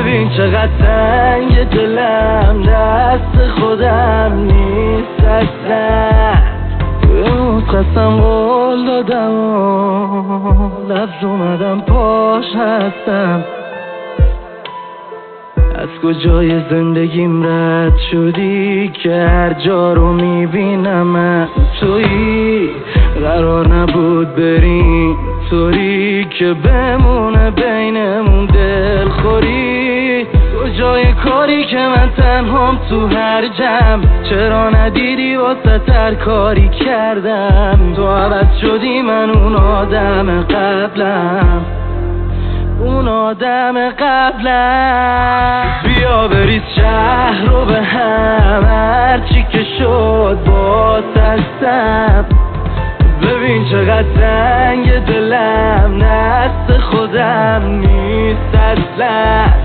ببین چقدر تنگ دلم، دست خودم نیست اصلا. اون قسم قول دادم و لفظ اومدم پاش هستم. از کجای زندگیم رد شدی که هر جا رو میبینم تویی؟ قرار نبود بریم طوری که بمونه بینمون دلخوری. کجای کاری که من تنهام تو هر جمع؟ چرا ندیدی واسه هر کاری کردم؟ تو عوض شدی، من اون آدم قبلم، اون آدم قبلم. بیا بریز شهر رو به هم، هرچی که شد با هستم. ببین چقدر تنگ دلم، دست خودم نیست اصلا.